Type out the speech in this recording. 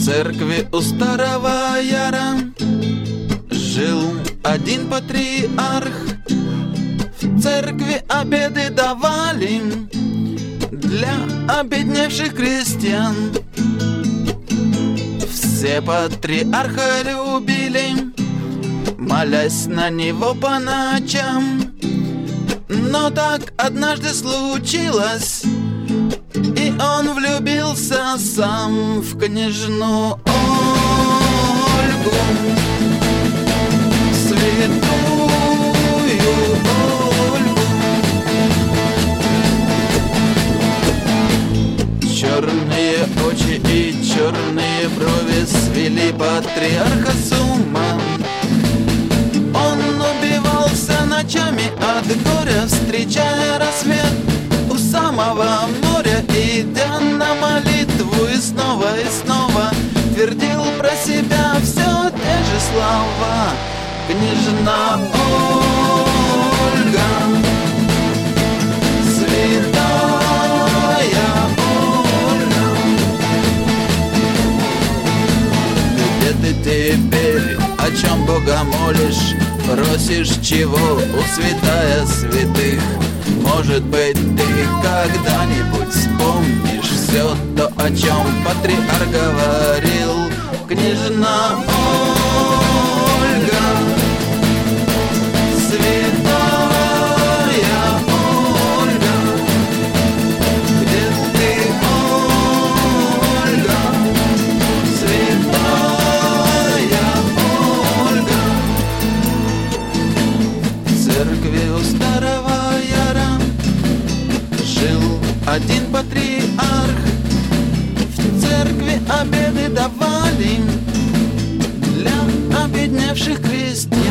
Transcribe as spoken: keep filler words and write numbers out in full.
церкви у Старого Яра жил один патриарх. В церкви обеды давали для обедневших крестьян. Все патриарха любили, молясь на него по ночам. Но так однажды случилось, и он влюбился сам в княжну Ольгу, святую Ольгу. Черные очи и черные брови свели патриарха с ума. Он убивался ночами от горя, встречая рассвет у самого моря, идя на молитву и снова и снова твердил про себя все те же слова. Княжна Ольга, святая Ольга, где ты теперь, о чем Бога молишь, просишь чего у святая святых? Может быть, ты когда-нибудь вспомнишь все то, о чем патриарх говорил. Княжна Ольга, святая Ольга, где ты, Ольга, святая Ольга? В церкви у Старого Яра жил один патриарх. В церкви обеды давали для обедневших крестьян.